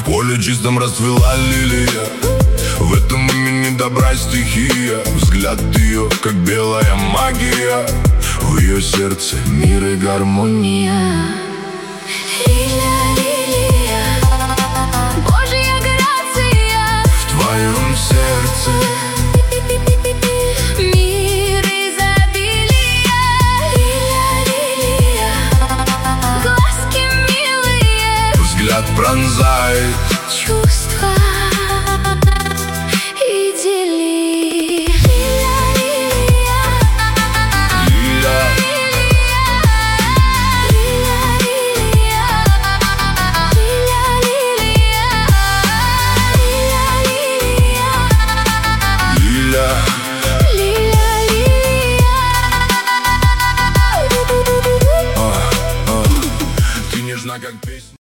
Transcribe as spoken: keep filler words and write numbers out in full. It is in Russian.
В поле чистом расцвела лилия, в этом имени добра стихия. Взгляд ее, как белая магия, в ее сердце мир и гармония. Лилия, лилия, Божья грация в твоем сердце. Мир изобилия. Лилия, лилия, глазки милые, Взгляд пронзает чувства